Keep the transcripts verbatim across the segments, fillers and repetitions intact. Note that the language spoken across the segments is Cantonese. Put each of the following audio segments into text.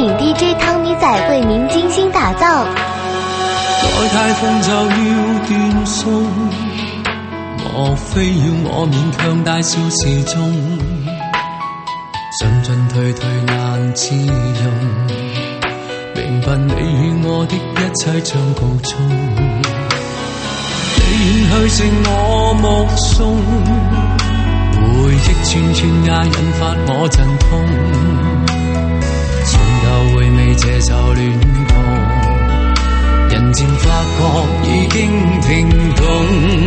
影 D J 汤米仔为您精心打造。 再太疯就要斷送，莫非要我勉強大笑示眾？進進退退難自容，明白你與我的一切將告終。你遠去剩我目送，回憶串串也引發我陣痛。從頭回味這首戀歌，人漸發覺已經停動。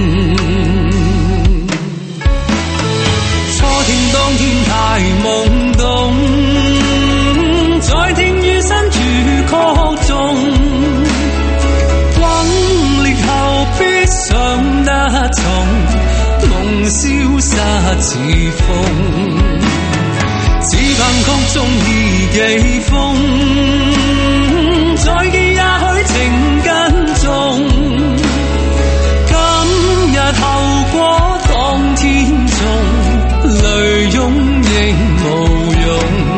初天當天太懵懂，在聽雨聲如曲中，轟烈後必想得從夢消失似風，只憑曲中已記風，再見也許情跟蹤。今日後果當天中，淚湧亦無用。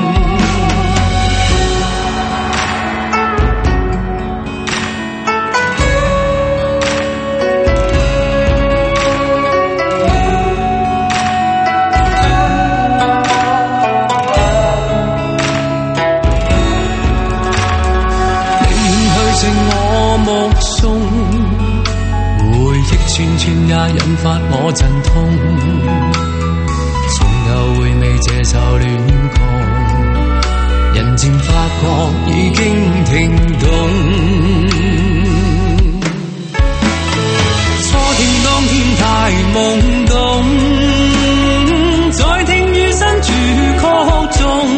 串串也引發我陣痛，從頭回味這首戀歌，人漸發覺已經停動。初天當天太懵懂，在聽雨聲如曲中，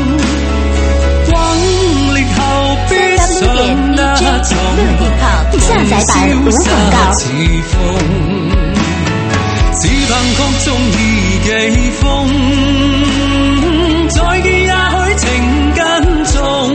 轟烈後必想得從下載版無廣告。 只憑曲中已記風，再見也許情跟蹤。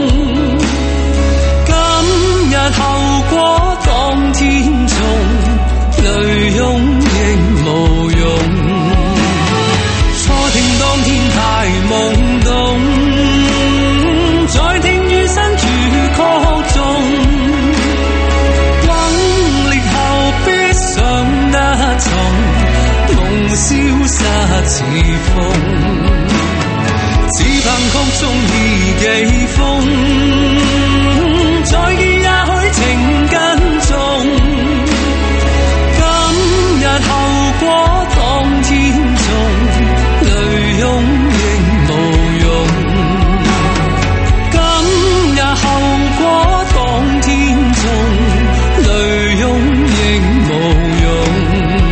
今日後果當天中，淚湧亦無用。初聽當天太懵懂，在聽雨聲如曲中，從夢消失似風，只憑曲中已記風，再見也許情跟蹤。今日後果當天中，淚湧亦無用。今日後果當天中，淚湧亦無用。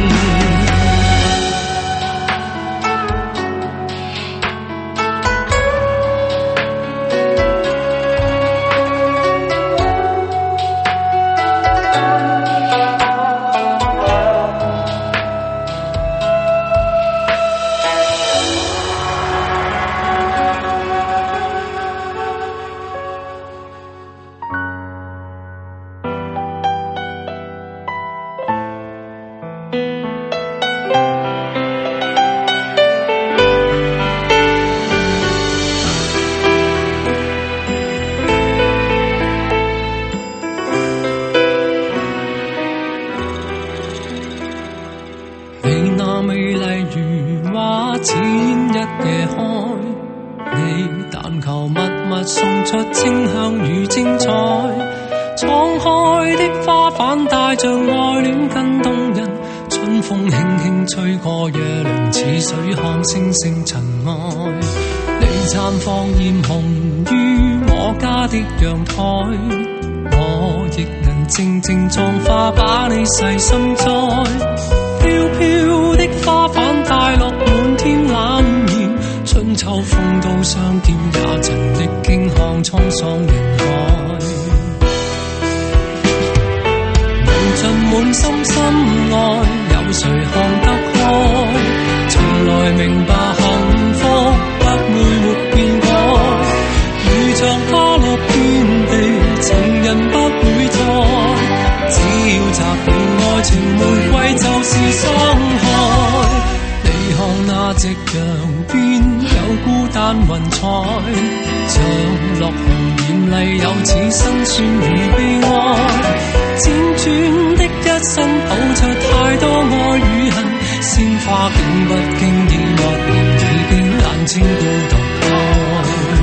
星星塵埃，你綻放豔紅於我家的陽台，我亦能靜靜葬花，把你細心栽。飄飄的花瓣帶落滿天攬染，春秋風都相見，也曾歷經看滄桑人海。無盡滿心心愛，有誰看得開？從來明白幸福不會沒變改，如像花落遍地，情人不會再。只要摘了愛情玫瑰，就是傷害。你看那夕陽邊有孤單雲彩，像落紅艷麗，有似辛酸與悲哀。輾轉的一生，抱着太多愛與恨，鮮花竟不經意默然已經冷清孤獨開。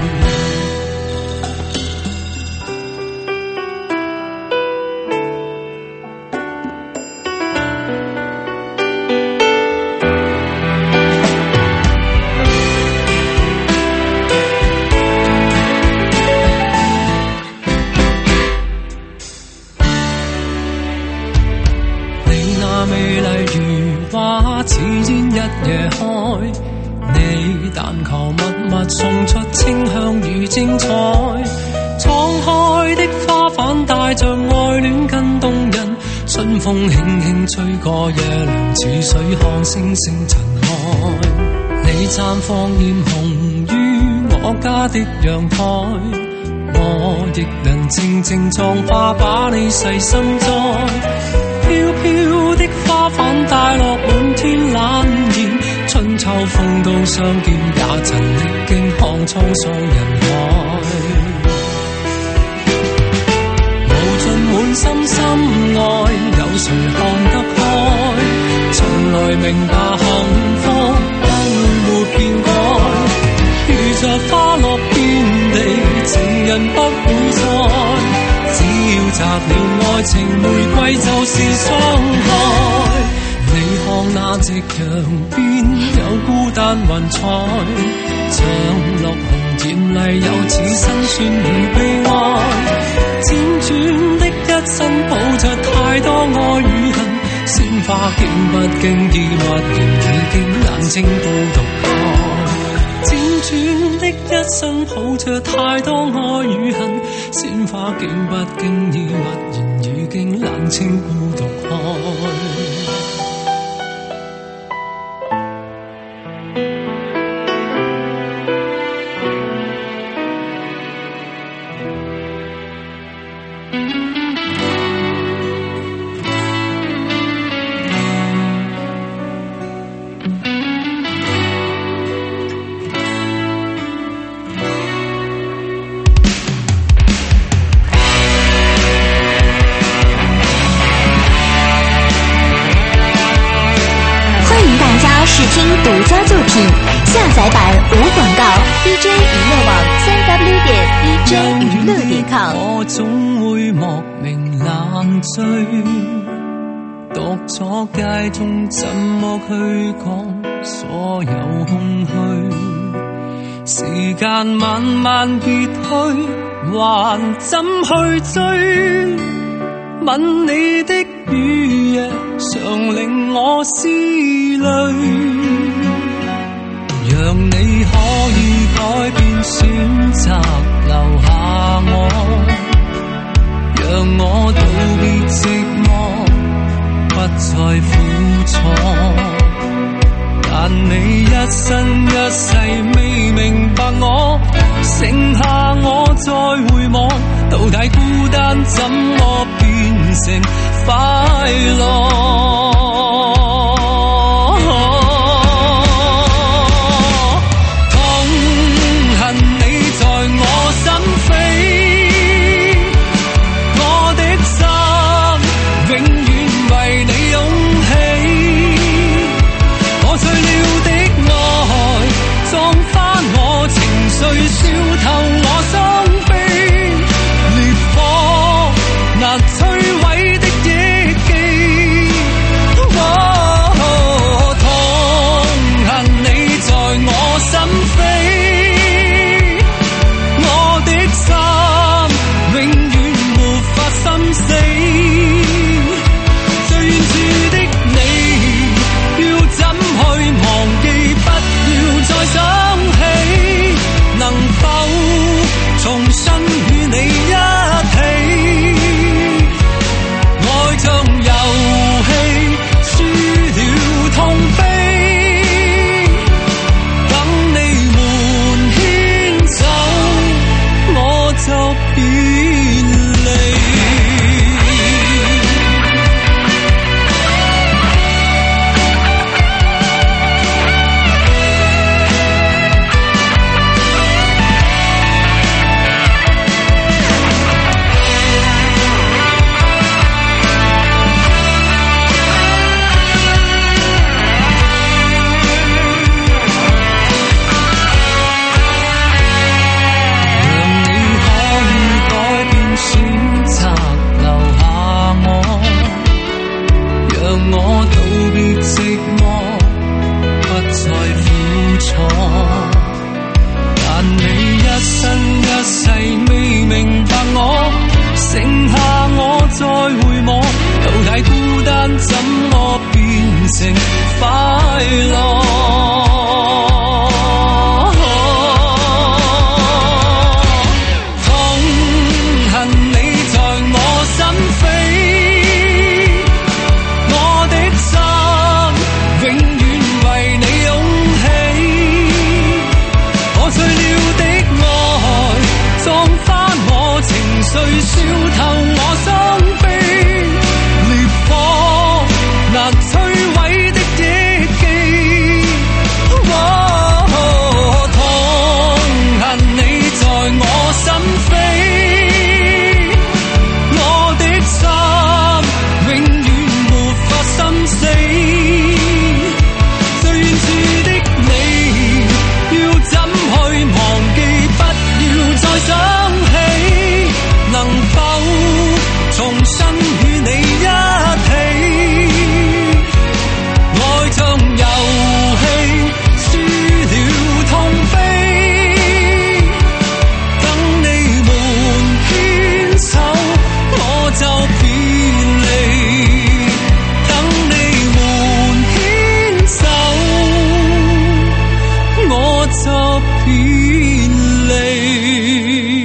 似煙一夜開，你但求默默送出清香與精彩。敞開的花瓣帶着愛戀跟動人，春風輕輕吹過夜涼，似水看星星塵埃。你綻放艷紅於我家的陽台，我亦能靜靜葬花，把你細心栽。飄飄的花瓣帶落滿天懶言，春秋風都相見，也曾歷經看滄桑人海。無盡滿心深愛，有誰看得開？從來明白幸福都沒變改。遇着花落遍地，情人不會再。只要摘了愛情玫瑰，就是傷害。你看那夕陽邊有孤單雲彩，像落紅艷麗，有似辛酸與悲哀。輾轉的一生，抱着太多愛與恨，鮮花竟不經意默然已經冷清孤獨開。輾轉的一生，抱着太多愛與恨，鮮花竟不經意默然已經冷清孤獨開。 独家作品，下载版无广告 ，D J 娱乐网三 W 点 D J 娱乐点 com。 我總會莫名爛醉，獨坐街中怎麼去講所有空虛？時間慢慢別去，還怎去追？吻你的雨夜，常令我思慮。讓你可以改變選擇留下我，讓我道別寂寞，不再苦楚。但你一生一世未明白我，剩下我再回望，到底孤單怎麼變成快樂？ 剩下我再回望，到底孤單怎麼變成快樂？誰笑透我傷悲，烈火難摧毀的憶記。哦，痛恨你在我心扉，我的心永遠沒法心死。最遠處的你，要怎去忘記？不要再想起。能否重新與你一起？愛像遊戲，輸了痛悲。等你們牽手，我就別離。等你們牽手，我就別離。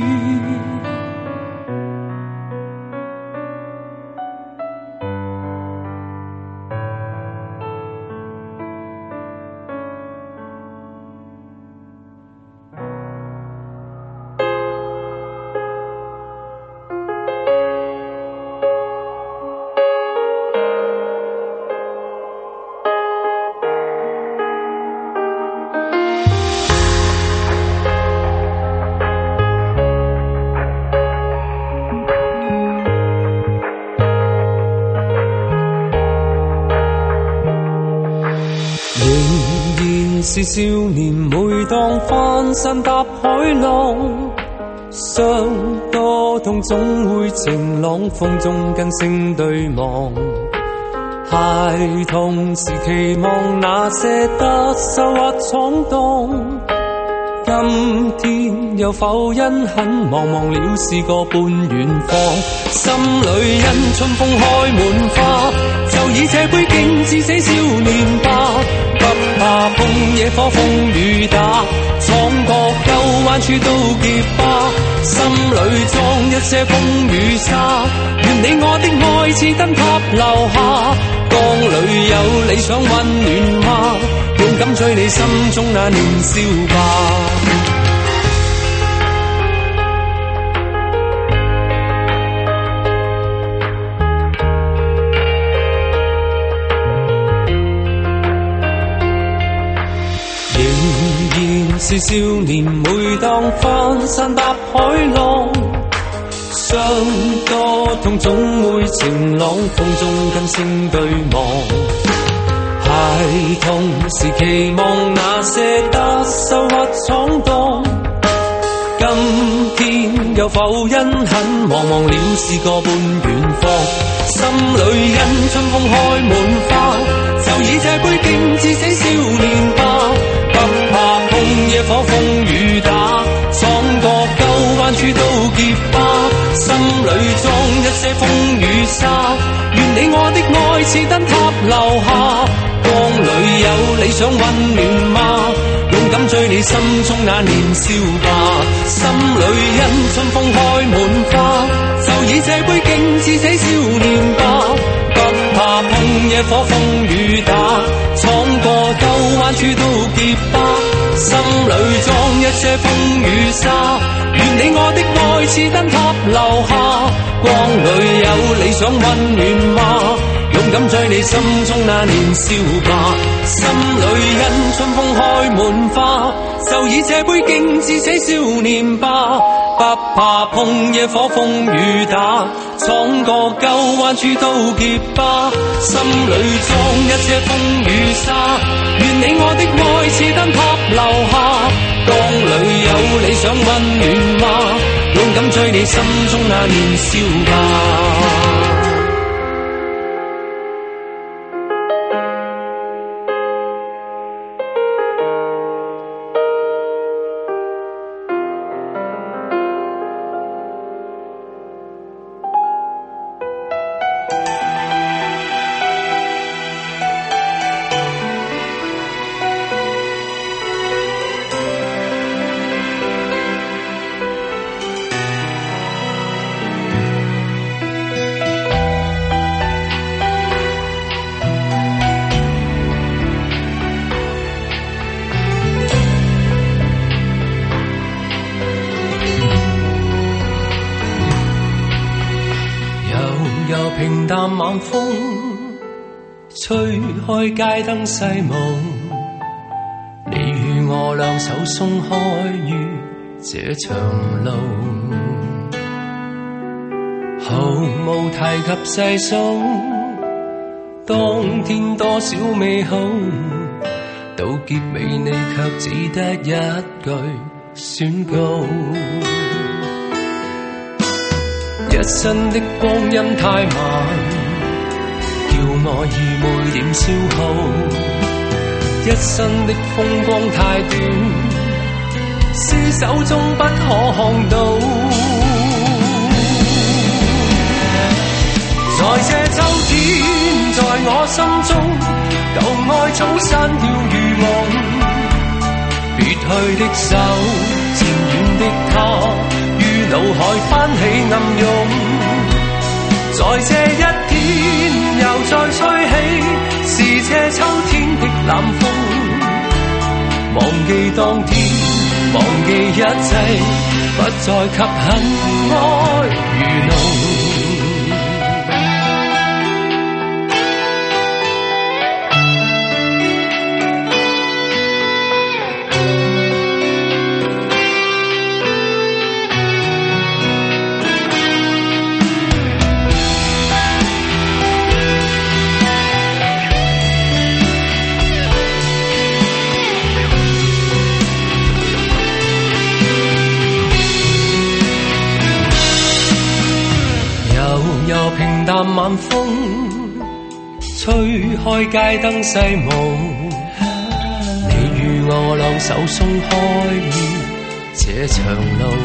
是少年，每當翻山搭海浪，傷多痛總會晴朗，風中跟星對望。孩童時期望那些得手或闖蕩，今天又否因很忙，忘了是個半遠方。心裏因春風開滿花，就以這杯敬至死少年吧。不怕碰野火風雨打，闖過舊彎處都結疤。心裏裝一些風雨沙，願你我的愛似燈塔留下。光裏有理想溫暖嗎？勇敢追你心中那年少吧。是少年，每當翻山搭海浪，傷多痛總會晴朗，風中跟星對望。孩童時期望那些得手或闖蕩，今天又否因很忙，忘了是個半遠方。心裏因春風開滿花，就以這杯敬至死少年吧。不怕碰野火風雨打，闖過舊彎處都結疤。心裏裝一些風雨沙，願你我的愛似燈塔留下。光裏有理想溫暖嗎？勇敢追你心中那年少吧。心裏因春風開滿花，就以這杯敬至死少年吧。不怕碰野火風雨打，闖過舊彎處都結疤。心裏裝一些風雨沙，願你我的愛似燈塔留下。光裏有理想溫暖嗎？勇敢追你心中那年少吧。心裏因春風開滿花，就以這杯敬至死少年吧。不怕碰野火風雨打，闖過舊彎處都結疤。心裏裝一些風雨沙，願你我的愛似燈塔留下。光裏有理想溫暖嗎？勇敢追你心中那年少吧。 平淡晚風，吹開街燈細霧，你與我兩手鬆開於這長路，毫無提及細數，當天多少美好，到結尾你卻只得一句宣告。一生的光陰太慢，叫我以每點消耗，一生的風光太短，廝守中不可看到。在這秋天，在我心中，舊愛早散掉如夢，別去的手，漸遠的他，於腦海翻起暗湧。在這一天，又再吹起，是這秋天的冷風。忘記當天，忘記一切，不再給恨愛愚弄。平淡晚風，吹開街燈細霧，你與我兩手鬆開於這長路，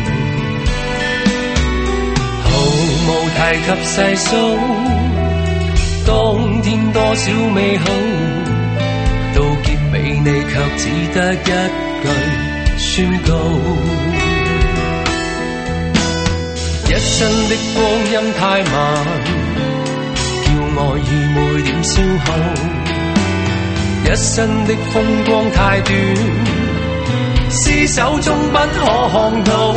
毫無提及細數，當天多少美好，到結尾你卻只得一句宣告。一生的光陰太慢，叫我以每點消耗，一生的風光太短，廝守中不可看到。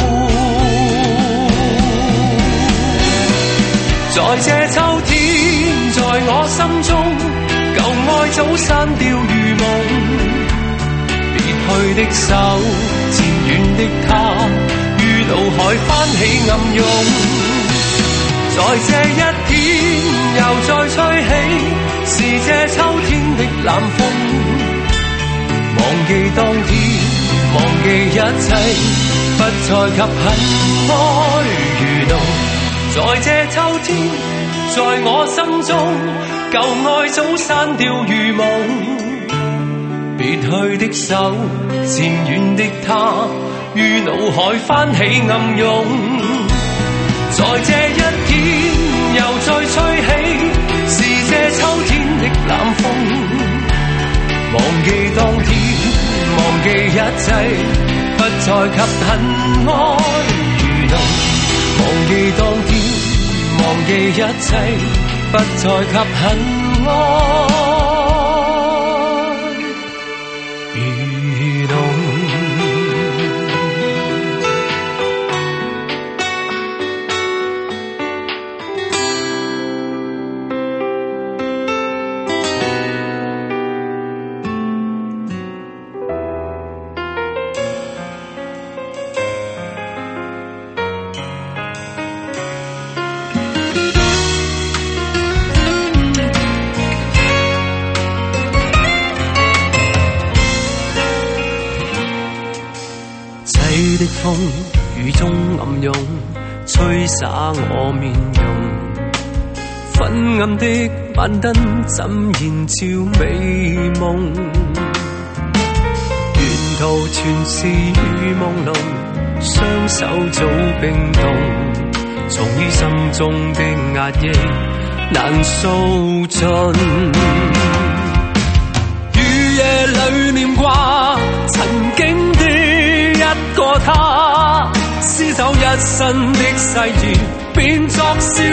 在這秋天，在我心中，舊愛早散掉如夢，別去的手，漸遠的他，於腦海翻起暗湧。在這一天，又再吹起，是這秋天的冷風。忘記當天，忘記一切，不再給恨愛愚弄。在這秋天，在我心中，舊愛早散掉如夢，別去的手，漸遠的他，於腦海翻起暗湧。在這一天，又再吹起，是這秋天的冷風。忘記當天，忘記一切，不再給恨愛愚弄。忘記當天，忘記一切，不再給恨愛愚弄。的風雨中暗湧，吹灑我面容，昏暗的晚燈怎燃照美夢，沿途全是雨朦朧，雙手早冰凍，從於心中的壓抑難訴盡，雨夜裏念掛曾經的一個他，廝守一生的誓言變作笑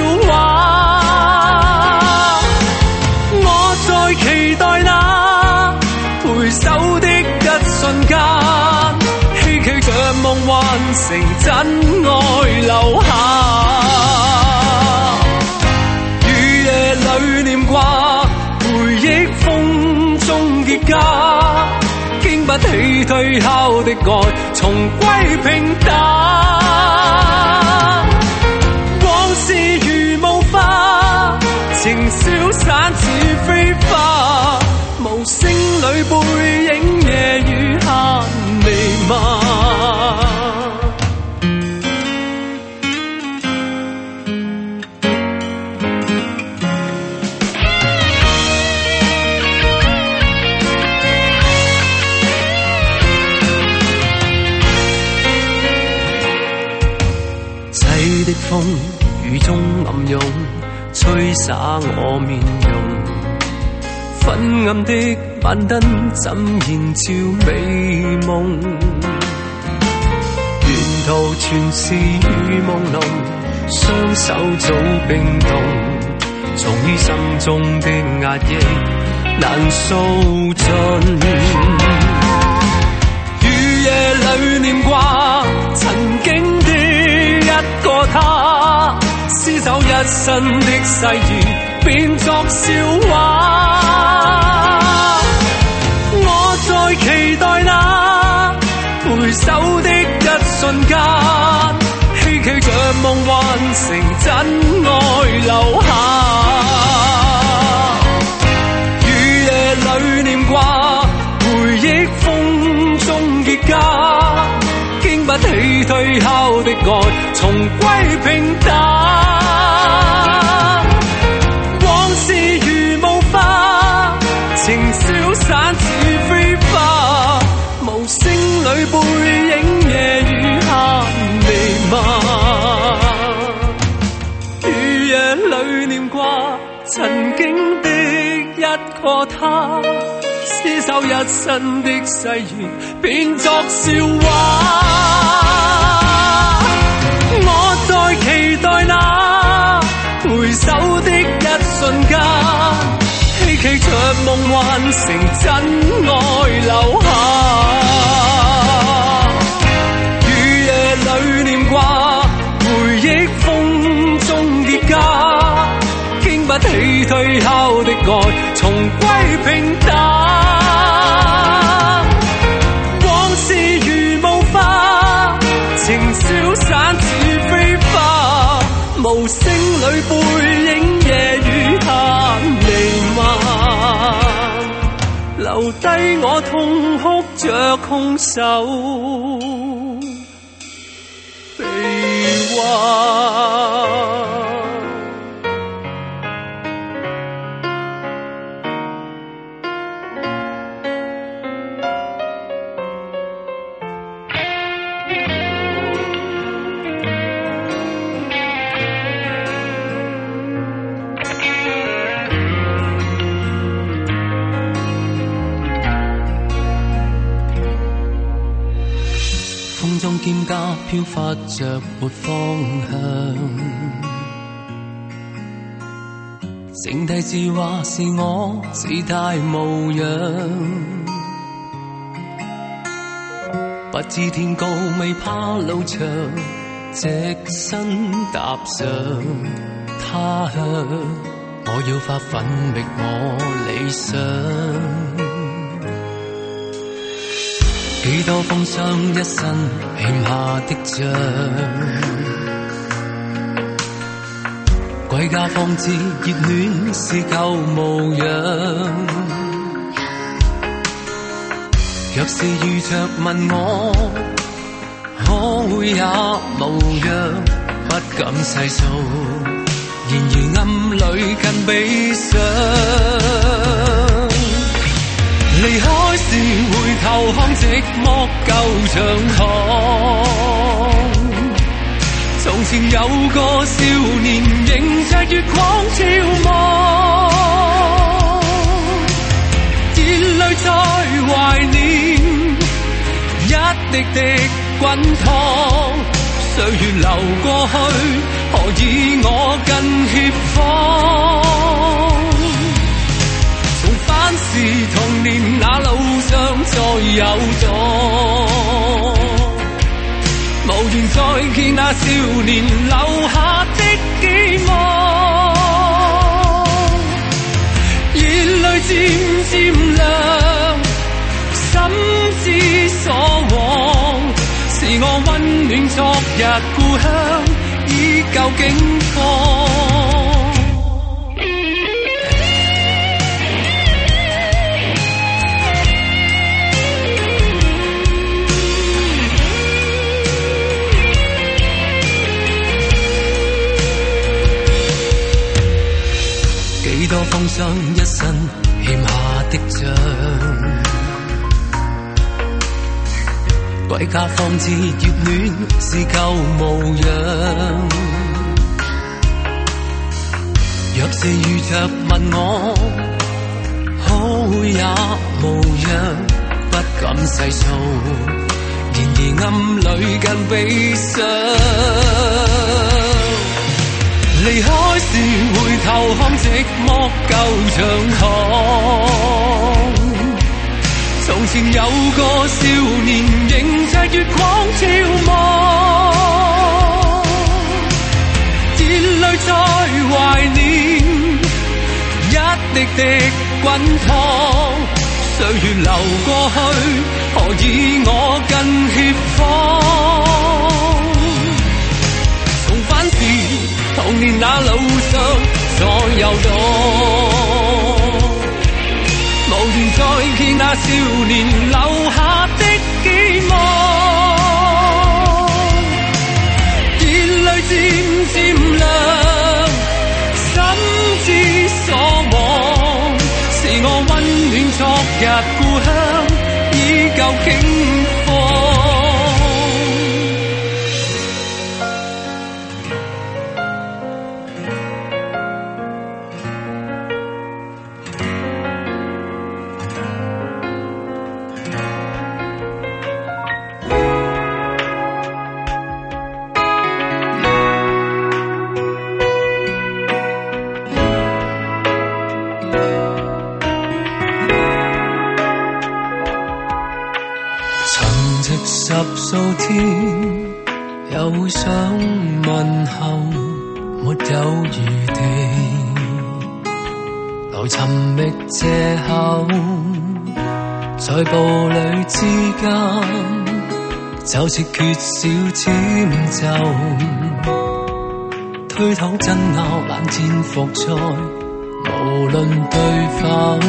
話。我在期待那回首的一瞬間，希冀着夢幻成真愛留下。 退後的愛重歸平淡。往事如霧化，情消散似飛花，無聲裏背影夜雨下彌漫。的風雨中暗湧，吹灑我面容。昏暗的晚燈怎燃照美夢？沿途全是雨朦朧，雙手早冰凍，從於心中的壓抑難訴盡。雨夜裏念掛曾經的一個他，廝守一生的誓言變作笑話。我在期待那回首的一瞬間，希冀着夢幻成真愛留下。雨夜裏念掛回憶風中結痂，經不起退後的愛重歸平淡。往事如霧化，情消散似飛花，無聲裏背影夜雨下彌漫。雨夜裏念掛曾經的一個他，廝守一生的誓言變作笑話。我在期待那回首的一瞬間，希冀着夢幻成真愛留下。雨夜裏念掛回憶風中結痂，經不起退後的愛重歸平淡。往事如霧化，情消散似飛花，無聲裏背影夜雨下彌漫，留低我痛哭着空手臂彎。風中蒹葭飄發着沒方向，整體字話是我自大模樣，不知天高未怕路長，隻身踏上他鄉，我要發奮覓我理想。幾多風霜一生欠下的賬，歸家方知熱戀是舊模樣。若是遇着問我可會也無恙，不敢細數，然而暗裏更悲傷。離開時回頭看寂寞舊長堂，從前有個少年迎着月光眺望，熱淚在懷念一滴滴滾燙，歲月流過去，何以我更怯慌？反是童年那路上再有咗，無緣再見那少年留下的寄望，熱淚漸漸涼，心之所日故鄉依舊景況。幾多風霜一生欠下的賬，歸家方知熱戀是舊模樣。若是遇着問我，好也無恙，不敢細數，然而暗裏更悲傷。離開時回頭看寂寞舊長巷，從前有個少年迎着月光眺望，熱淚在懷念一滴滴滾燙，歲月流過去，何以我更怯慌？重返時童年那路上再遊蕩，無緣再見那少年留下的寄望，熱淚漸漸涼，心之所望，是我溫暖昨日故鄉依舊景況。十數天，又會想問候，沒有餘地，來尋覓藉口，在步履之間，就似缺少遷就，推搪爭拗，冷戰伏在，無論對否。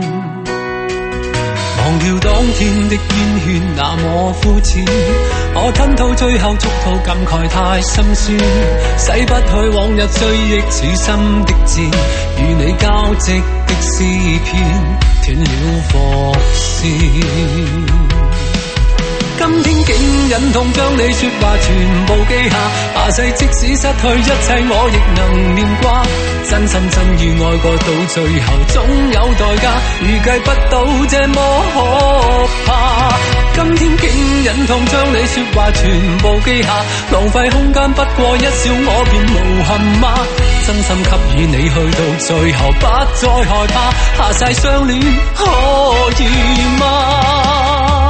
忘掉當天的煙圈那麼膚淺，我吞吐最後觸到感慨太心酸，洗不去往日追憶似心的箭，與你交織的詩篇斷了伏線。今天竟忍痛將你說話全部記下，下世即使失去一切我亦能念掛，真心真意愛過到最後總有代價，預計不到這麼可怕。今天竟忍痛將你說話全部記下，浪費空間不過一笑我便無憾嗎？真心給予你去到最後不再害怕，下世相戀可以嗎？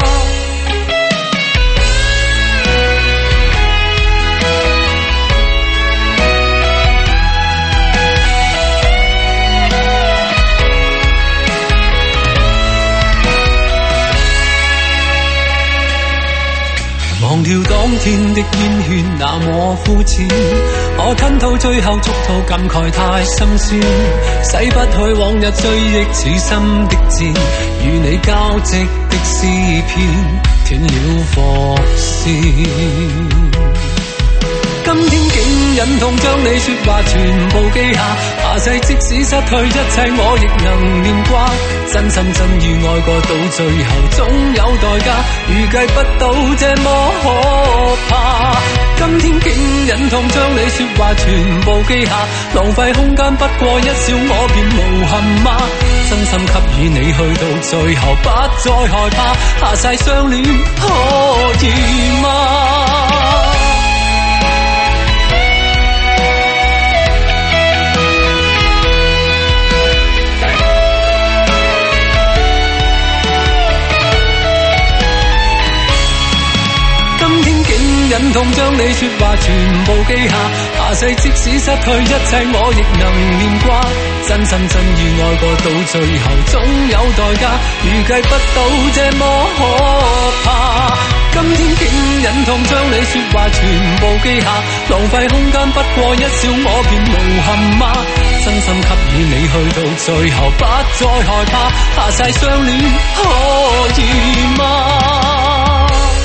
忘掉當天的煙圈那麼膚淺，我吞吐最後觸到感慨太心酸，洗不去往日追憶似心的箭，與你交織的詩篇斷了伏線。今天竟忍痛將你說話全部記下，下世即使失去一切我亦能念掛，真心真意愛過到最後總有代價，預計不到這麼可怕。今天竟忍痛將你說話全部記下，浪費空間不過一笑我便無憾嗎？真心給予你去到最後不再害怕，下世相戀可以嗎？忍痛痛將你說話全部記下，下世即使失去一切我亦能念掛，真心真意愛過到最後總有代價，預計不到這麼可怕。今天竟忍痛將你說話全部記下，浪費空間不過一笑我便無憾嗎？真心給予你去到最後不再害怕，下世相戀可以嗎？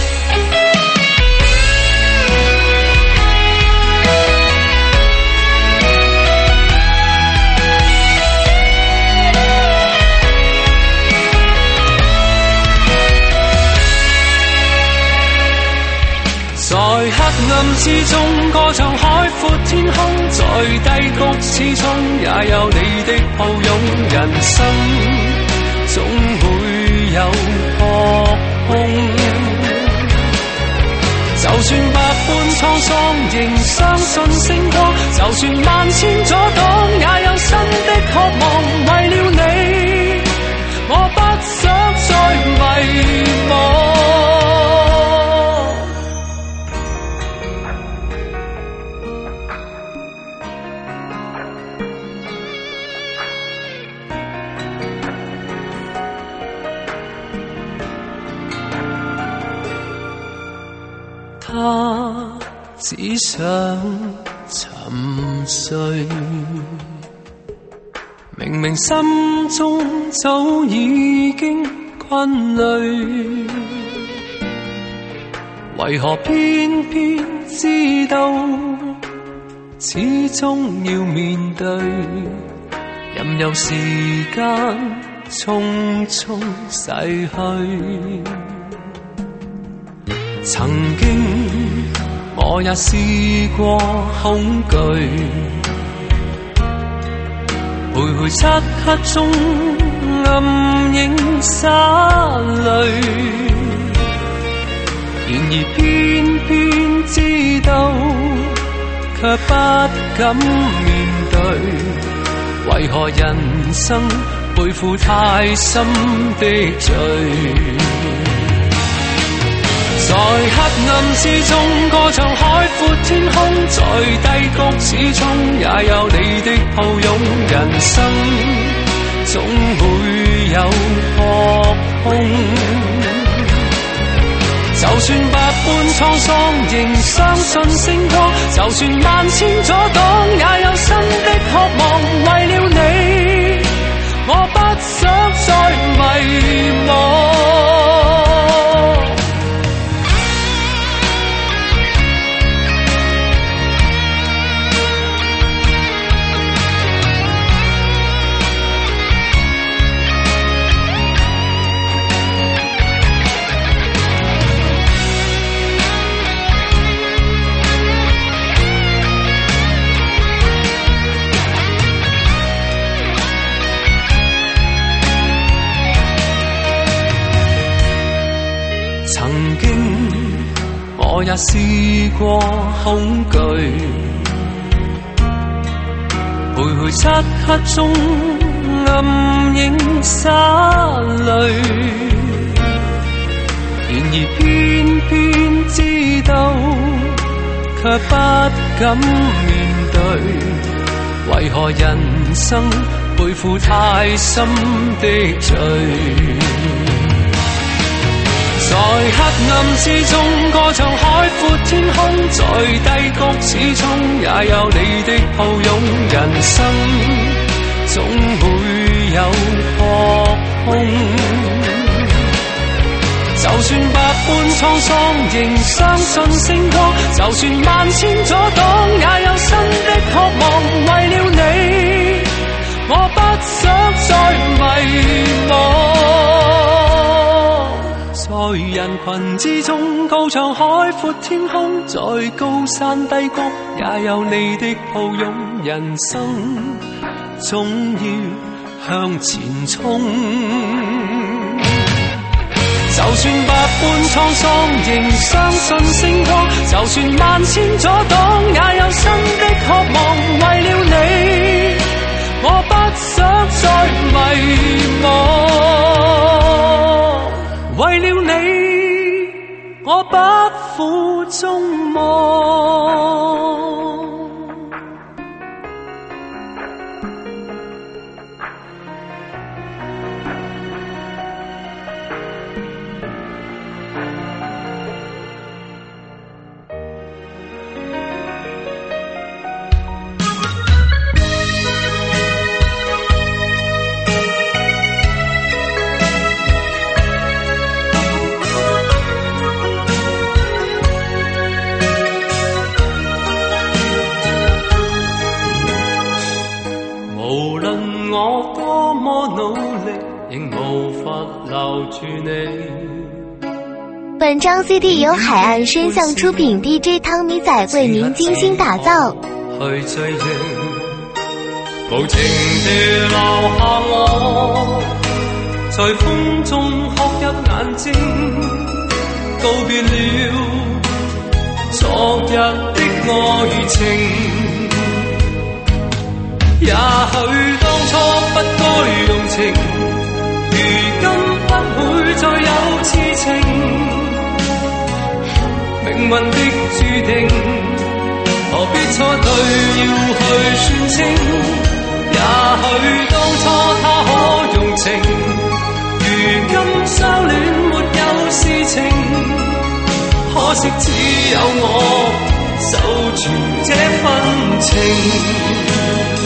在黑暗之中歌唱海闊天空，在低谷之中也有你的抱擁，人生總會有破空，就算百般滄桑仍相信星光，就算萬千阻擋也有新的渴望，為了你我不想再迷惘。他只想沉睡，明明心中早已經困累，為何偏偏知道始終要面對，任由時間匆匆逝去。曾經我也試過恐懼，徘徊漆黑中暗影灑淚，然而偏偏知道卻不敢面對，為何人生背負太深的罪？在黑暗之中歌唱海闊天空，在低谷之中也有你的抱擁，人生總會有破空，就算百般滄桑仍相信星光，就算萬千阻擋也有新的渴望，為了你我不想再迷惘。我也試過恐懼，徘徊漆黑中暗影灑淚，然而偏偏知道卻不敢面對，為何人生背負太深的罪？在黑暗之中歌唱海闊天空，在低谷之中也有你的抱擁，人生總會有破空，就算百般滄桑仍相信星光，就算萬千阻擋也有新的渴望，為了你我不想再迷惘。在人群之中高唱海闊天空，在高山低谷也有你的抱擁，人生總要向前衝，就算百般滄桑仍相信星光，就算萬千阻擋也有新的渴望，為了你我不想再迷惘，為了你我不負眾望。 努力，仍無法留住你。 本张 C D 由海岸声像出品 ，D J 汤米仔为您精心打造。 去追憶，無情地留下我，在風中哭泣眼睛，告別了昨日的愛情。也許當初不該用情，如今不會再有痴情。命運的注定，何必錯對要去算清？也許當初他可用情，如今相戀沒有事情，可惜只有我守住這份情。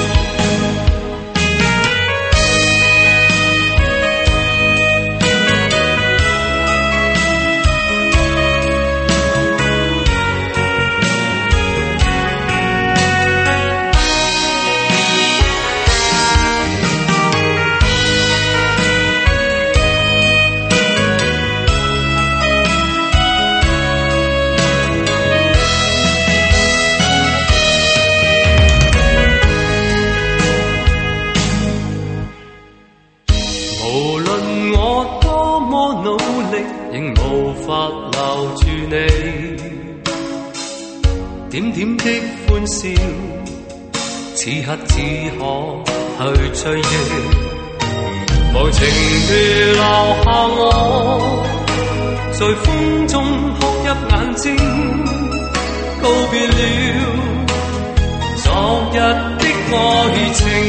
點點的歡笑，此刻只可去追憶，無情地留下我，在風中哭泣眼睛，告別了昨日的愛情。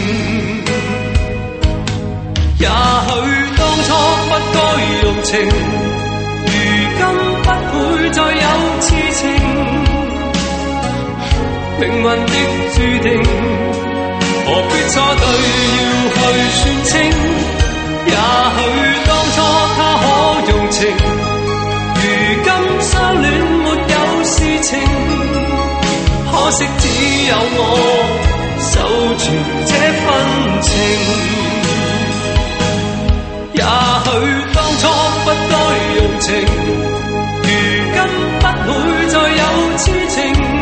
也許當初不該用情，如今不會再有痴情。命運的注定，何必錯對要去算清？也許當初他可用情，如今相戀沒有事情，可惜只有我守住這份情。也許當初不該用情，如今不會再有痴情。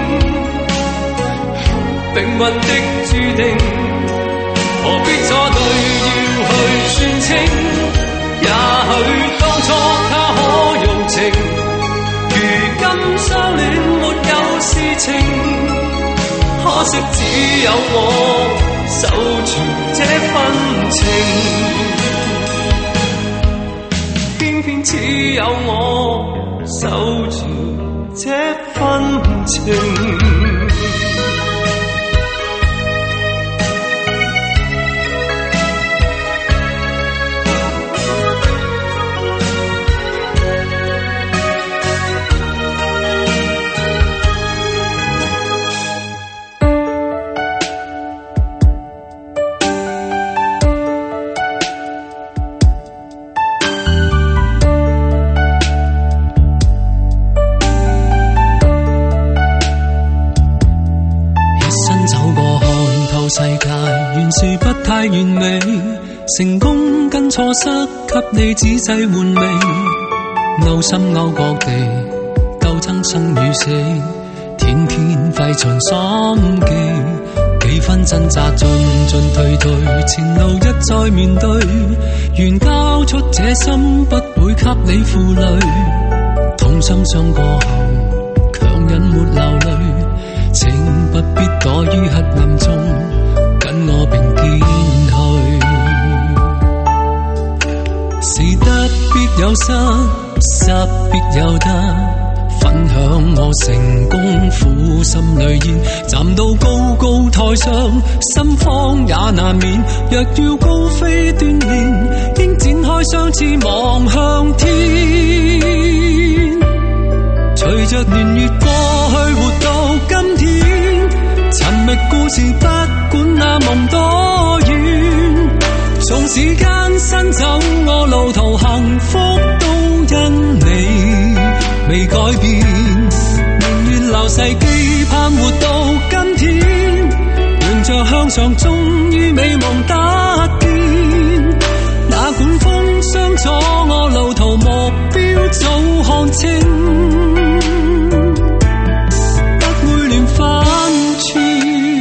命運的注定，何必錯對要去算清？也許當初他可用情，如今相戀沒有事情，可惜只有我守住這份情，偏偏只有我守住這份情。世界原是不太完美，成功跟錯失給你仔細玩味，勾心勾角地鬥爭生與死，天天費盡心機，幾分掙扎進進退退，前路一再面對，願交出這心不會給你負累，痛心傷過後強忍沒流淚，請不必躲於黑暗中，跟我並肩去。是得必有失，失必有得，分享我成功苦心淚煙，站到高高台上，心慌也難免。若要高飛鍛鍊，應展開雙翅望向天。隨着年月過去，活到今天，尋覓故事，不管那夢多遠，縱使艱辛走我路途，幸福都因你未改變。年月流逝，期盼活到今天，迎着向上，終於美夢得見。 清，不會亂反串。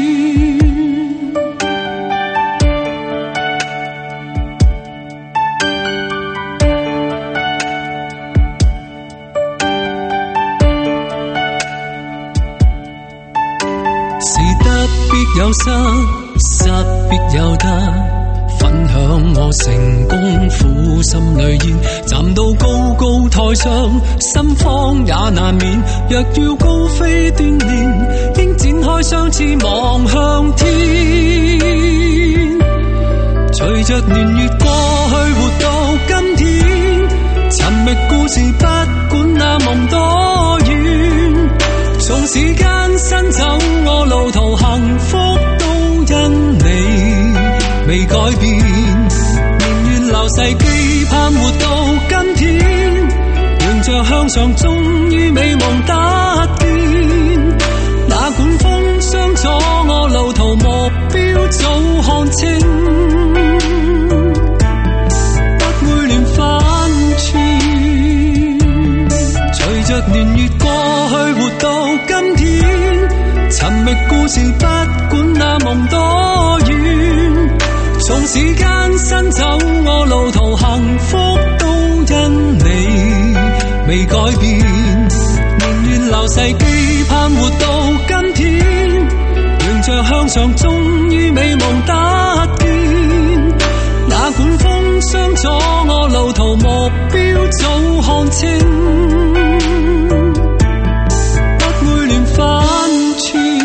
是得必有失，失必有得。分享我成功，苦心裏現，站到高高台上，心慌也難免。若要高飛鍛鍊，應展開雙翅望向天。隨着年月過去，活到今天，尋覓故事，不管那夢多遠。縱使艱辛走我路途，幸福都因你未改變，年月流逝，期盼活到今天，迎着向上，終於美夢得見。哪管風霜阻我路途，目標早看清，不會亂反串。隨着年月過去，活到今天，尋覓故事，不管那夢多遠。縱使艱辛走我路途，幸福都因你未改變。年月流逝，期盼活到今天，迎着向上，終於美夢得見。哪管風霜阻我路途，目標早看清，不會亂反串。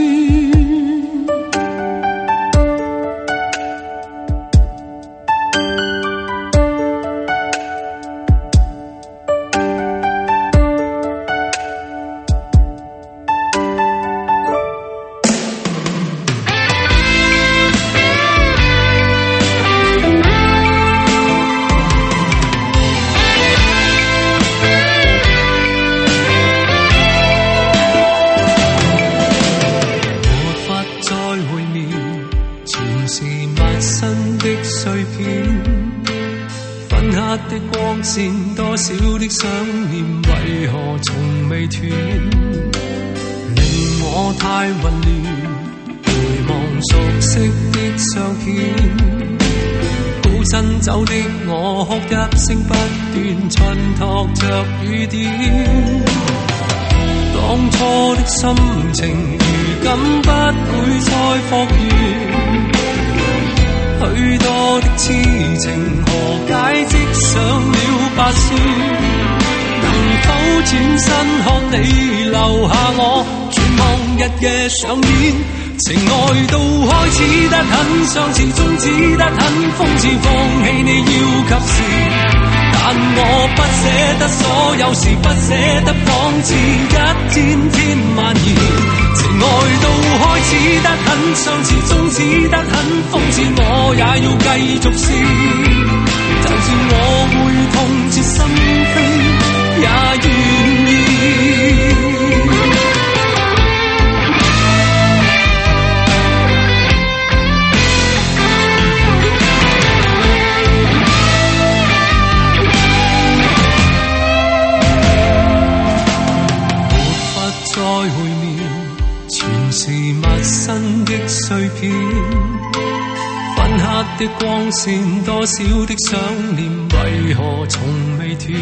多少的想念為何從未斷，令我太混亂。回望熟悉的相片，孤身走的我哭泣聲不斷，襯托着雨點。當初的心情如今不會再復原，許多的痴情何解即上了白雪？能否轉身看你留下我，絕望日夜上演，情愛都開始得很相似，終止得很諷刺，放棄你要及時，但我不捨得所有事，不捨得仿似一天天蔓延，情愛都開始得很相似，終止得很諷刺，我也要繼續試，就算我會痛徹心扉，也願意。碎片粉黑的光線，多少的想念為何從未斷，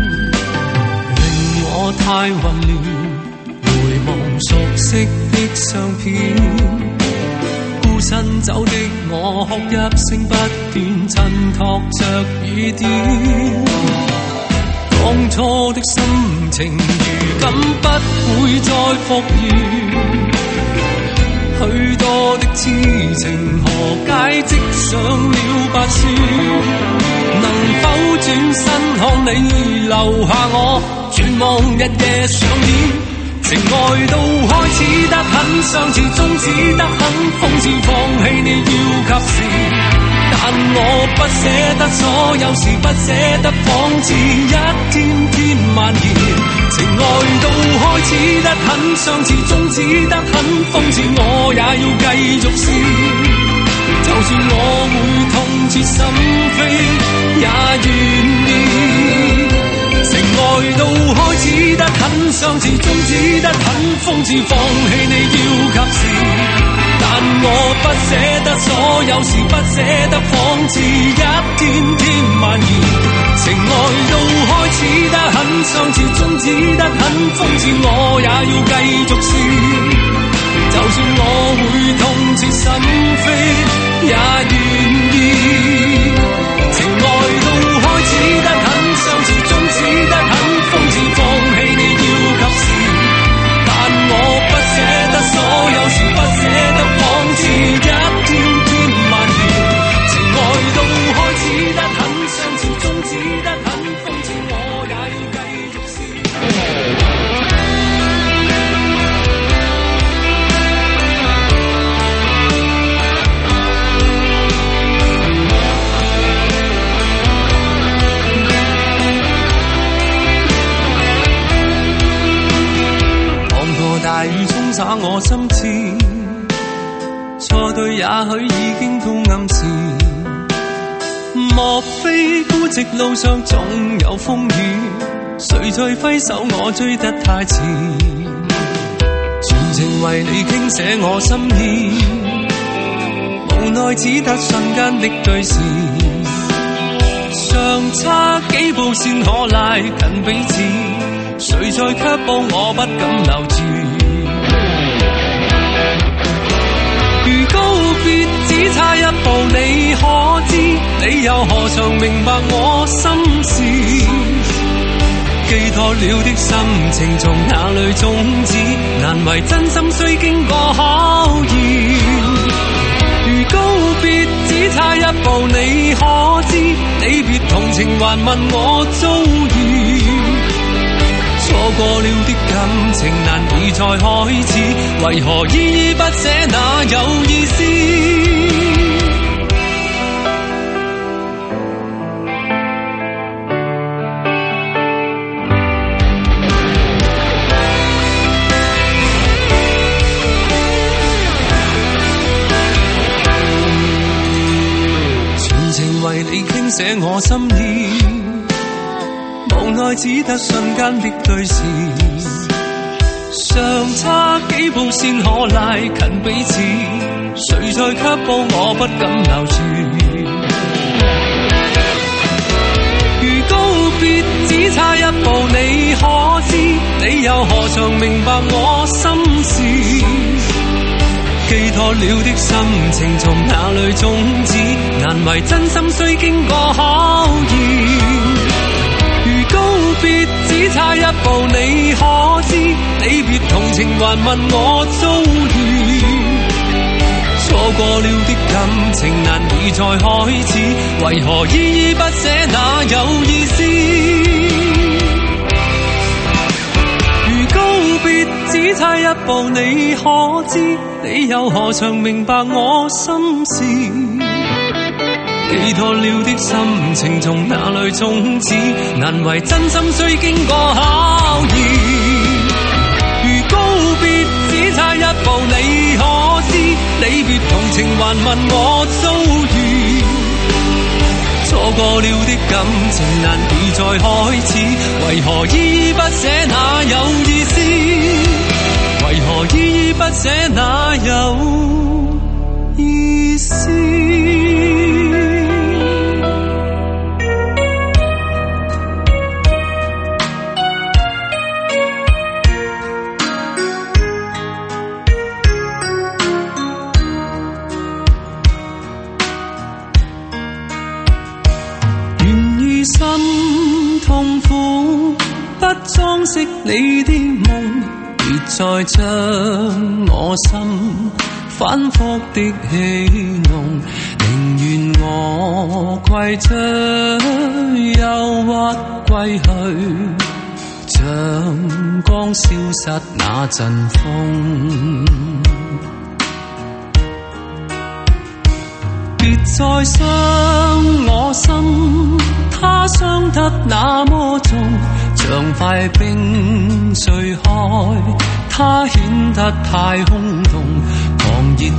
令我太混亂。回望熟悉的相片，孤身走的我哭泣聲不斷，襯托着雨點。當初的心情如今不會再復原，許多的痴情何解即上了白雪？能否轉身看你留下我，絕望日夜上演，情愛都開始得很相似，終止得很諷刺，放棄你要及時，但我不捨得所有事，不捨得仿似一天天蔓延，情愛都開始得很相似，終止得很諷刺，我也要繼續試，就算我會痛徹心扉，也願意，情愛都開上次終止得很諷刺，放棄你要及時，但我不捨得所有事，不捨得仿似一天天蔓延，情愛都開始得很相似，終止得很諷刺，我也要繼續試，就算我會痛徹心扉，也願意。情愛都開始得很相似，終止得很諷刺，放棄你要及時，但我不捨得所有事，不捨得仿似一天天蔓延，情愛都開始得很相似，終止得很諷刺，我也要繼續試。大雨沖灑我心痴，錯對也許已經都暗示，莫非孤寂路上總有風雨，誰在揮手我追得太遲，全情為你傾瀉我心意，無奈只得瞬間的對視，相差幾步先可拉近彼此，誰在卻步我不敢留住，如告別只差一步你可知，你又何嘗明白我心事，寄託了的心情從哪裏種子，難為真心須經過考驗，如告別只差一步你可知，離別同情還問我遭遇，錯過了的感情難以再開始，為何依依不捨那有意思，全情為你傾瀉我心意，無奈只得瞬間的對視，相差幾步先可拉近彼此，誰在卻步我不敢留住，如告別只差一步你可知，你又何嘗明白我心事，寄託了的心情從哪裏種子，難為真心須經過考驗，告別只差一步你可知，離別同情還問我遭遇，錯過了的感情難以再開始，為何依依不捨那有意思，如告別只差一步你可知，你又何嘗明白我心事，寄託了的心情從哪裏種子，難為真心須經過考驗，如告別只差一步你可知，離別同情還問我遭遇，錯過了的感情難以再開始，為何依依不捨那有意思，為何依依不捨那有意思。心痛苦不裝飾你的夢，別再將我心反覆的戲弄，寧願我攜着憂鬱歸去，像光消失那陣風，別再傷我心，他傷得那麼重，像塊冰碎開，他顯得太空洞，狂熱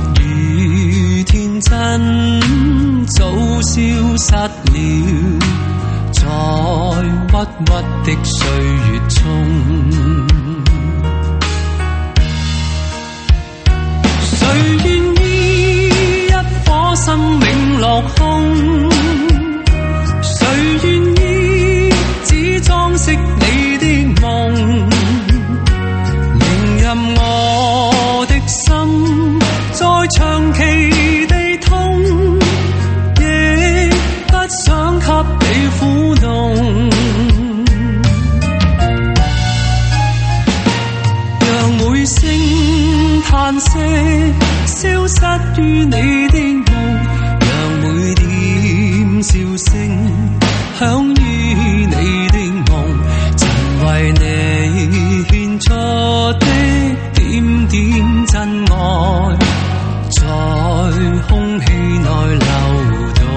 與天真早消失了，在鬱鬱的歲月中，誰願意一顆生命落空？誰願意只裝飾你的夢？明任我的心再長期地痛，亦不想給你苦弄。讓每聲嘆息消失於你的夢，讓每點笑聲響於你的夢，曾為你獻出的點點真愛，在空氣內流動。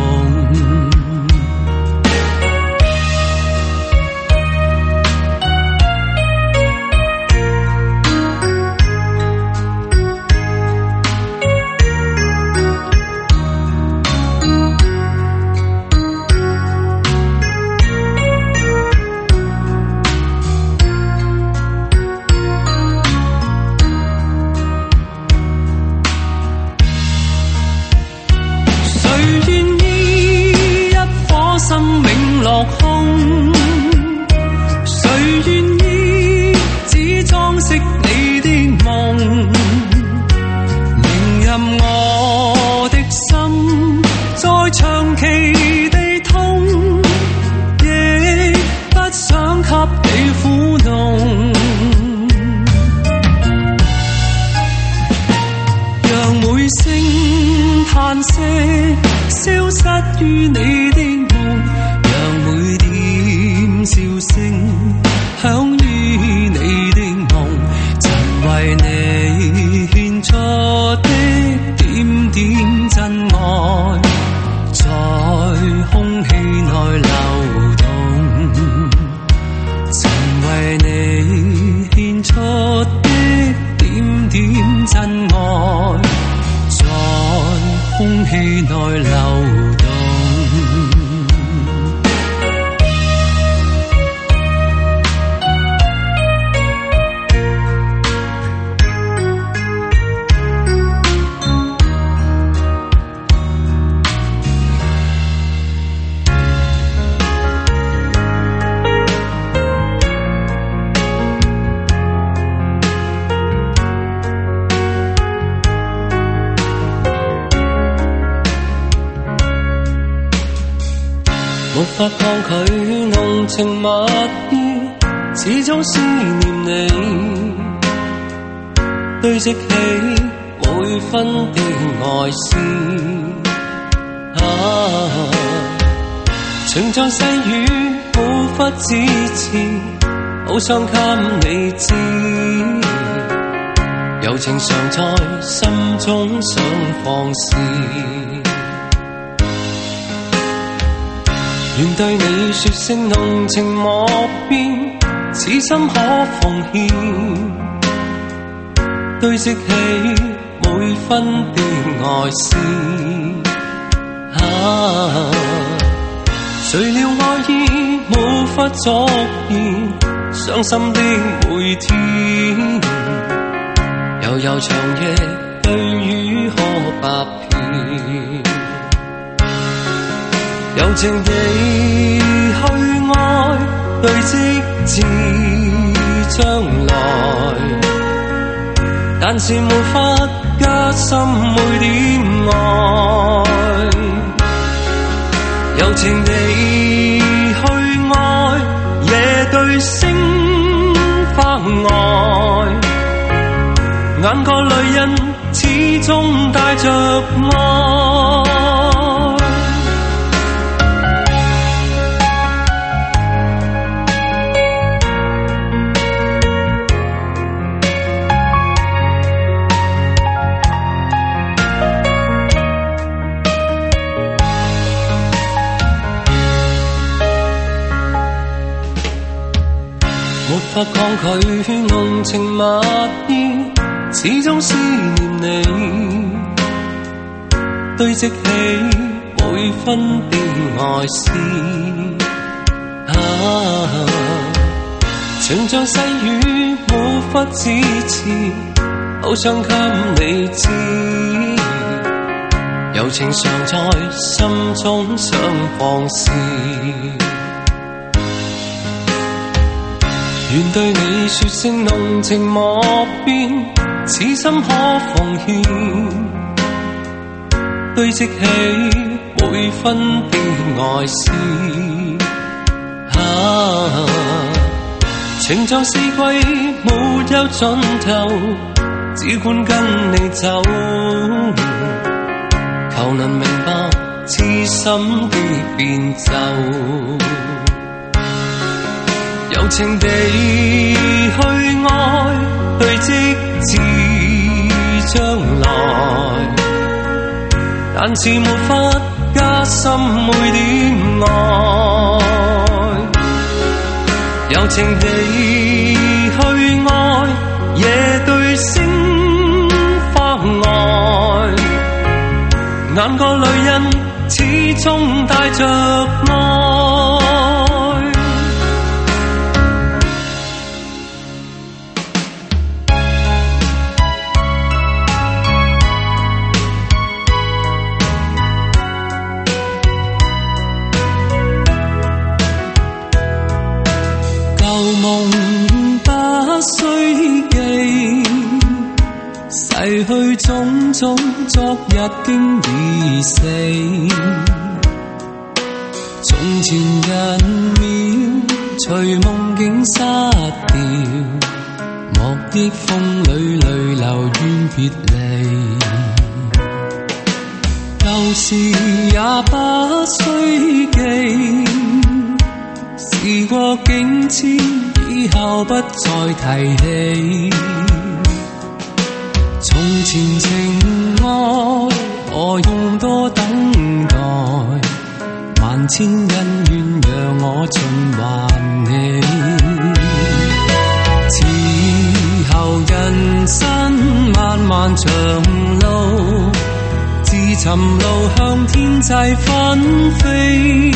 落空，誰願意只裝飾你的夢？明任我的心再長期地痛，亦不想給你苦弄。讓每聲嘆息消失於你的夢，每點笑聲響於你的夢，曾為你獻出的點點真愛，在空氣內流動。曾為你獻出的點點真愛，在空氣內流動。 沒法抗拒濃情蜜意，始終思念你，堆積起每分的愛思。啊，情像細雨無法支持，好想給你知，柔情常在心中想放肆。願對你說聲濃情莫變，此心可奉獻，堆積起每分的愛思。啊，誰料愛意無法作現，傷心的每天，悠悠長夜對雨可百遍。柔情地去愛，堆積至將來，但是沒法加深每點愛。柔情地去愛，夜對星花愛，眼角淚印始終帶着愛。沒法抗拒濃情蜜意，始終思念你，堆積起每分的愛思。 情像細雨無法支持，好想給你知，柔情常在心中想放肆。願對你說聲濃情莫變，此心可奉獻，堆積起每分的愛思。啊，情像四季沒有盡頭，只管跟你走，求能明白痴心的變奏。柔情地去愛，堆積至將來，但是沒法加深每點愛。柔情地去愛，夜對星花愛，眼角淚印始終帶着愛。逝去種種，昨日經已死。從前人秒，隨夢境失掉，莫憶風裏淚流怨別離。舊事也不需記，時過境遷，以後不再提起。從前情愛何用多等待，萬千恩怨讓我盡還你。此後人生漫漫長路，自尋路向天際紛飛。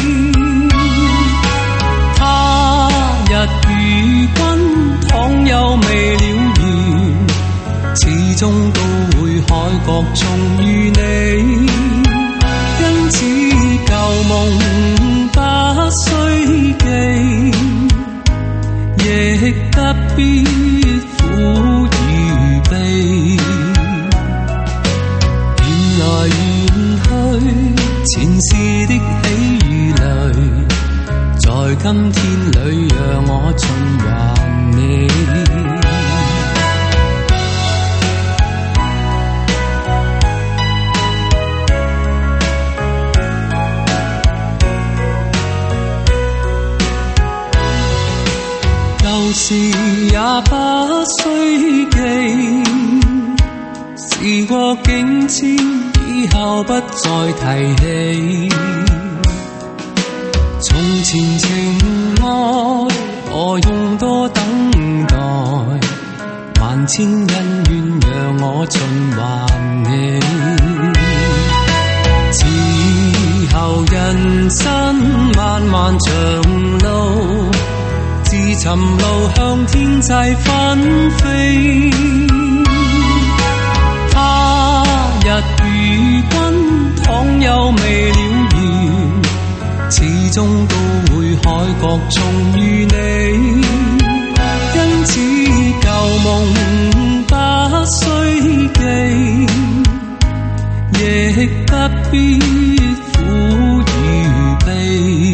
他日與君倘有未了緣，始終都會海角重遇你，因此舊夢不需記，亦不必苦與悲。緣來緣去，前世的喜與淚，在今天裏讓我盡還你。舊事也不需記，時過境遷，以後不再提起。從前情愛何用多等待，萬千恩怨讓我盡還你。此後人生漫漫長路，自尋路向天際紛飛。他日與君倘有未了緣，始終都會海角重遇你。因此舊夢不需記，亦不必苦與悲。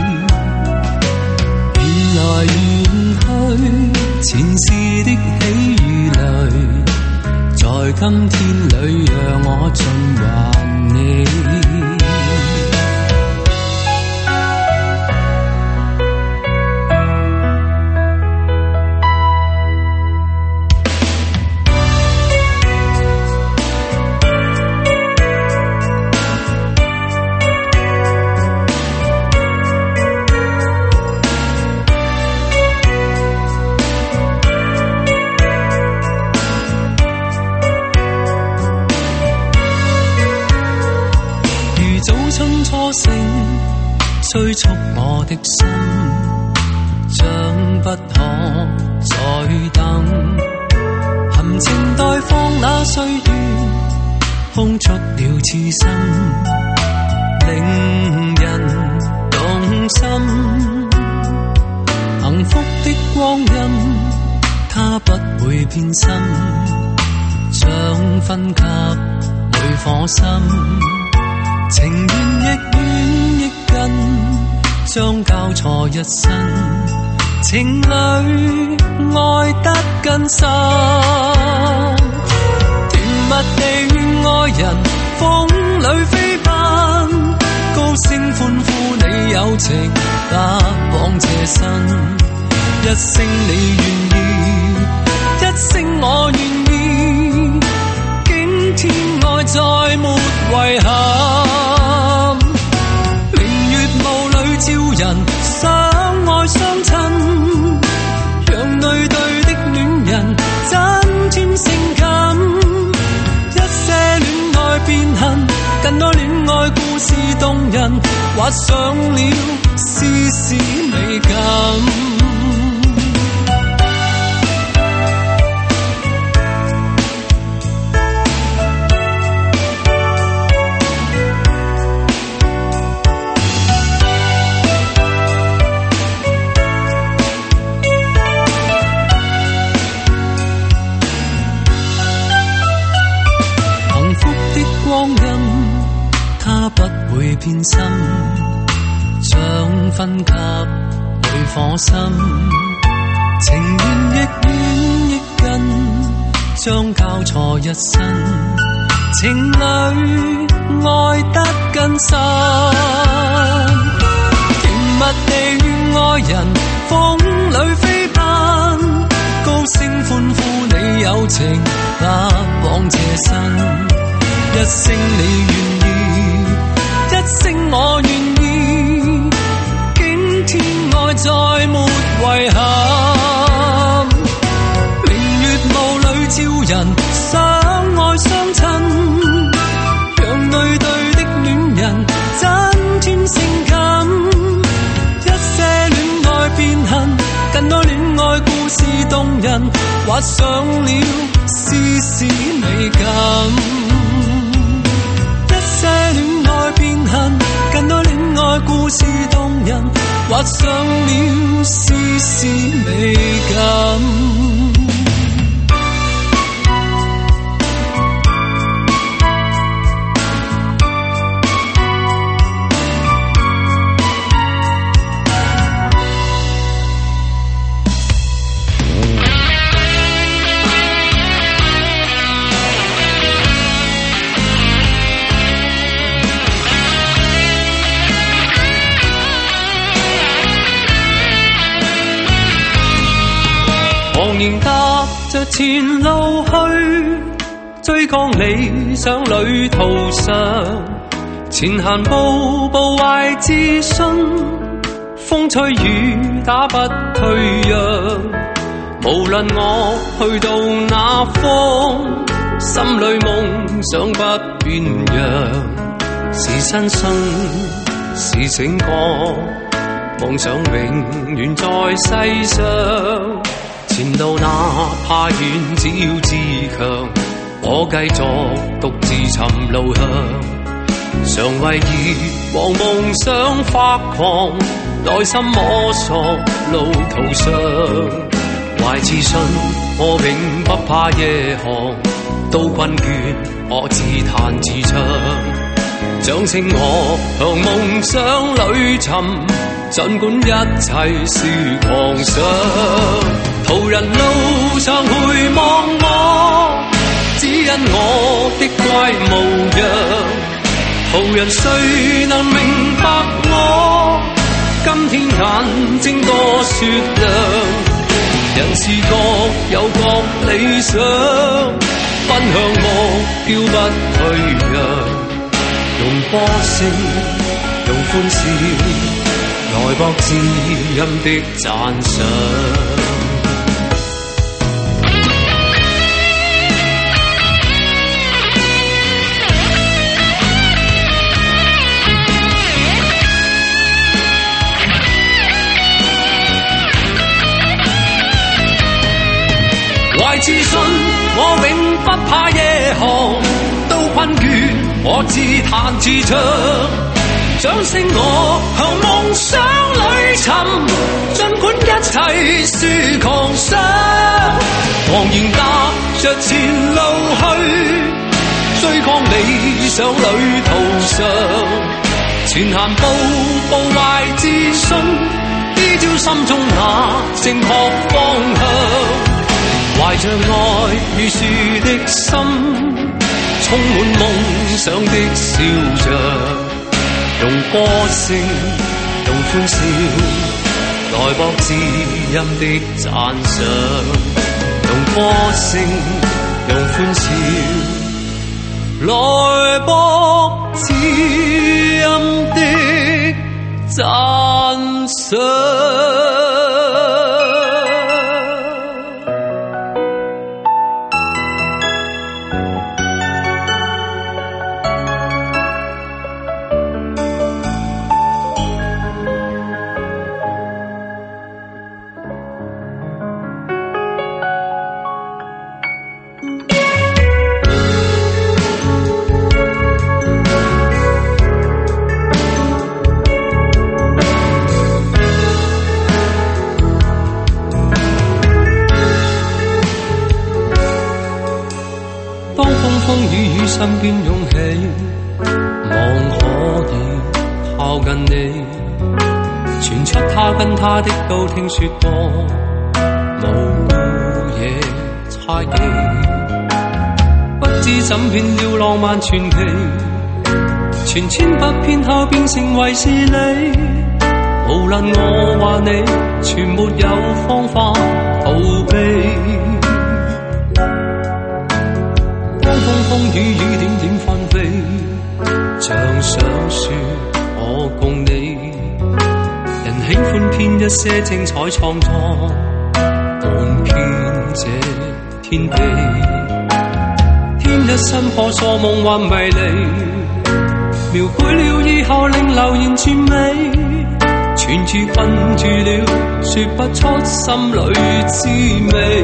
來緣去，前世的喜與淚，在今天裏讓我盡還你。催促我的心， 像不可再等，含情待放那歲月，空出了痴心，令人動心。幸福的光陰，它不會變心，像分給每顆心。情緣亦遠亦近，將交錯一生，情侶愛得更深。甜蜜地愛人，風裏飛奔，高聲歡呼你友情，不枉這生。一聲你願意，一聲我願意，驚天愛再沒遺憾。明月霧裏照人，相愛相親，讓對對的戀人增添性感。一些戀愛變恨，更多戀愛故事動人，畫上了絲絲美感。變心，像分給每顆心，情緣亦遠亦近，將交錯一生，情侶愛得更深。甜蜜地愛人，風裏飛奔，高聲歡呼你友情，不枉這生。一聲你願意，一聲我願意，驚天愛再沒遺憾。明月霧裏照人，相愛相親，讓對對的戀人增添性感。一些戀愛變恨，更多戀愛故事動人，畫上了絲絲美感。戀愛變恨，更多戀愛故事動人，畫上了絲絲美感。 茫然踏着前路去，追趕理想旅途上，前行步步懷自信，風吹雨打不退讓。無論我去到哪方，心裏夢想不變樣。是新生，是醒覺，夢想永遠在世上。前路哪怕遠，只要自強，我繼續獨自尋路向。常為熱望夢想發狂，內心摸索路途上。懷自信，我永不怕夜航，到困倦我自彈自唱。掌聲我向夢想裏尋，儘管一切是狂想。途人路上回望我，只因我的乖模樣。途人誰能明白我？今天眼睛多雪亮。人是各有各理想，奔向目標不退讓。用歌聲，用歡笑，來博知音的讚賞。 愛自信，我永不怕夜航，都困倦，我自彈自唱，掌聲我向夢想裏尋，儘管一切是狂想，昂然踏着前路去，追趕理想旅途上，前行步步懷自信，依照心中那正確方向，懷着愛與樹的心，充滿夢想的笑着，用歌聲用歡笑來博知音的讚賞，用歌聲用歡笑來博知音的讚賞。身邊湧起，望可以靠近你，傳出他跟他的都聽說過，無故夜猜忌，不知怎變了浪漫傳奇，傳千百遍後變成為是你，無論我話你，全沒有方法逃避。風雨雨點點紛飛，像想說我共你，人喜歡編一些精彩創作，滿遍這天地，添一身破鎖夢幻迷離，描繪了以後令流言傳美，全住困住了，說不出心裏滋味。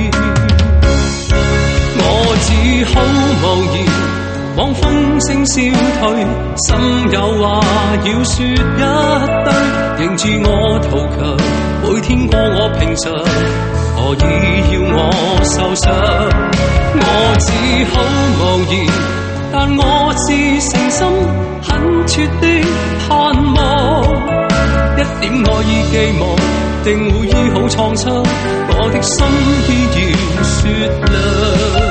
我只好無言，望風聲消退，心有話要說一堆，認住我圖強，每天過我平常，何以要我受傷？我只好無言，但我是誠心懇切的盼望，一點愛意寄望，定會醫好創傷，我的心依然雪亮。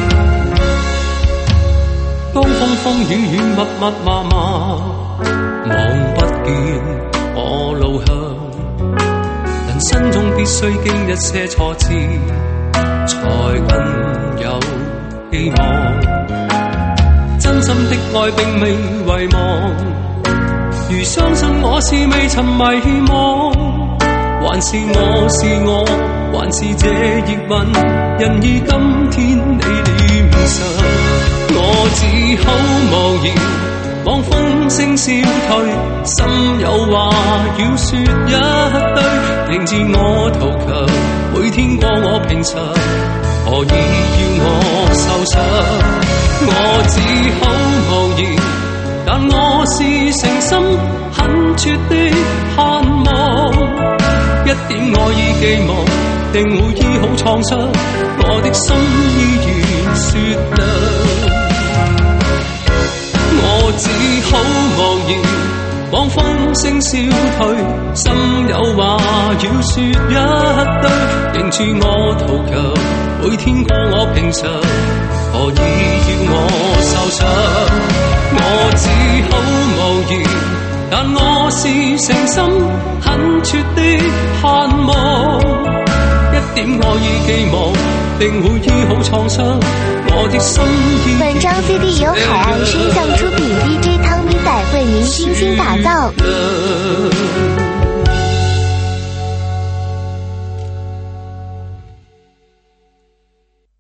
當風風雨雨密密麻麻，望不見我路向，人生中必須經一些挫折，才更有希望。真心的愛並未遺忘，如相信我是未曾迷惘，還是我是我，還是這熱吻，人已今天你臉上。我只好無言，望風聲消退，心有話要說一堆，認自我圖強，每天過我平常，何以要我受傷？我只好無言，但我是誠心懇切的盼望，一點愛意寄望，定會醫好創傷，我的心依然雪亮。我只好無言，望風聲消退，心有話要說一堆，認住我圖強，每天過我平常，何以要我受傷？我只好無言，但我是誠心懇切的盼望，一點愛意寄望，定會醫好創傷，我的心依然。 本張 C D 由海岸声像出品 ，D J 湯米仔為您精心打造。